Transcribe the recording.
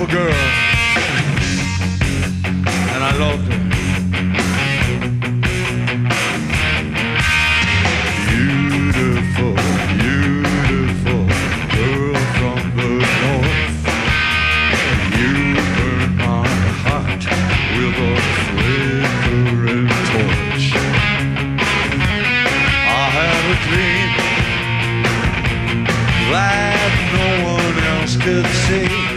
girl, and I loved her. Beautiful, beautiful girl from the north. You burn my heart with a flickering torch. I had a dream that no one else could see.